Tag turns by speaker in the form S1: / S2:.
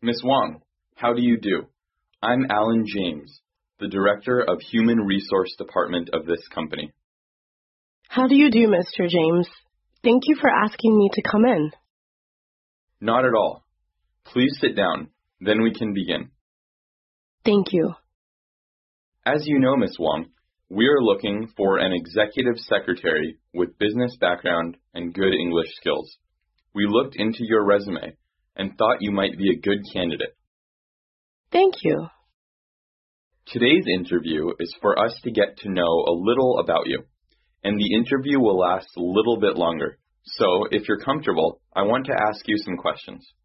S1: Miss Wong, how do you do? I'm Alan James, the Director of Human Resource Department of this company.
S2: How do you do, Mr. James? Thank you for asking me to come in.
S1: Not at all. Please sit down, then we can begin.
S2: Thank you.
S1: As you know, Miss Wong, we are looking for an executive secretary with business background and good English skills. We looked into your resume and thought you might be a good candidate.
S2: Thank you.
S1: Today's interview is for us to get to know a little about you, and the interview will last a little bit longer. So, if you're comfortable, I want to ask you some questions.